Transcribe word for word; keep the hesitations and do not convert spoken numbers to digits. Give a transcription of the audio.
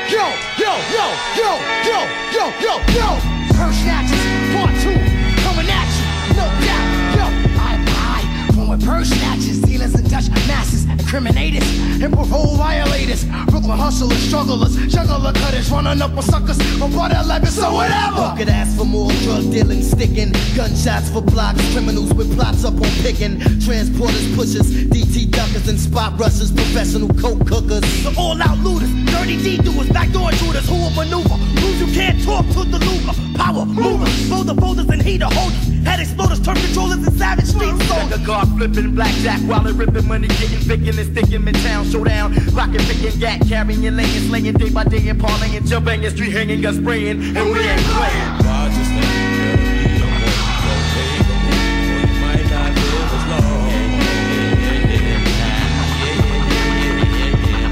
yo, yo, yo, yo, yo, yo, yo, yo. Purse snatchers, part two, coming at you, no doubt, yo. I, I, born with purse snatchers, dealers and Dutch masses, incriminators, and parole violators, Brooklyn hustlers, strugglers, juggler cutters, running up with suckers, or brother eleven, so whatever. Who could ask for more drug dealing, sticking, gunshots for blocks, criminals with plots up on picking, transporters, pushers, D T duckers and spot rushers, professional coke cookers. The all-out looters, dirty D-doers, backdoor intruders who will maneuver. Rules you can't talk to the Luger. Power movers, folder folders and heater holders, head exploders, turf controllers and savage street soldiers. Like a guard flipping blackjack while it ripping money, getting picking and sticking midtown showdown, rocking, picking, gat, carrying, laying, slaying day by day and parlaying, jumping and street hanging, gun spraying, and we ain't playing.